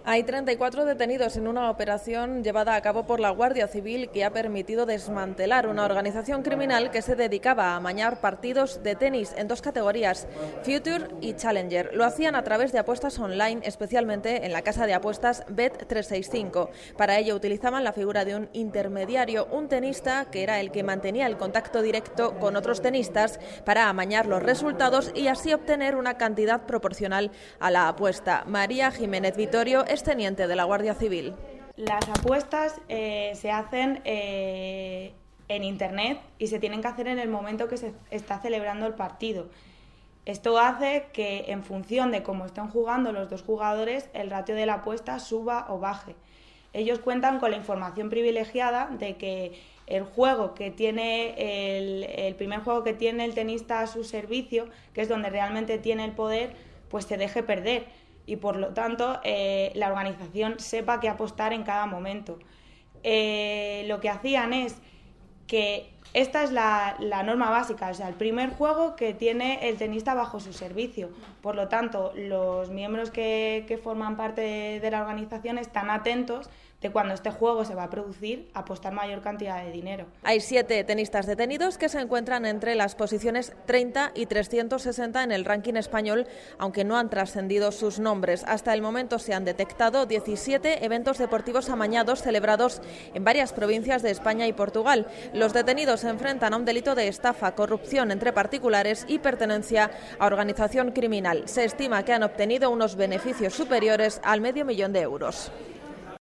Hay 34 detenidos en una operación llevada a cabo por la Guardia Civil que ha permitido desmantelar una organización criminal que se dedicaba a amañar partidos de tenis en dos categorías, Future y Challenger. Lo hacían a través de apuestas online, especialmente en la casa de apuestas Bet365. Para ello utilizaban la figura de un intermediario, un tenista que era el que mantenía el contacto directo con otros tenistas para amañar los resultados y así obtener una cantidad proporcional a la apuesta. María Jiménez Vitorio es teniente de la Guardia Civil. Las apuestas se hacen en Internet y se tienen que hacer en el momento que se está celebrando el partido. Esto hace que en función de cómo estén jugando los dos jugadores, el ratio de la apuesta suba o baje. Ellos cuentan con la información privilegiada de que el juego que tiene el primer juego que tiene el tenista a su servicio, que es donde realmente tiene el poder, pues se deje perder. Y por lo tanto la organización sepa qué apostar en cada momento. Lo que hacían es que esta es la norma básica, o sea, el primer juego que tiene el tenista bajo su servicio. Por lo tanto, los miembros que forman parte de la organización están atentos de cuando este juego se va a producir, apostar mayor cantidad de dinero. Hay 7 tenistas detenidos que se encuentran entre las posiciones 30 y 360 en el ranking español, aunque no han trascendido sus nombres. Hasta el momento se han detectado 17 eventos deportivos amañados celebrados en varias provincias de España y Portugal. Los detenidos se enfrentan a un delito de estafa, corrupción entre particulares y pertenencia a organización criminal. Se estima que han obtenido unos beneficios superiores al €500.000.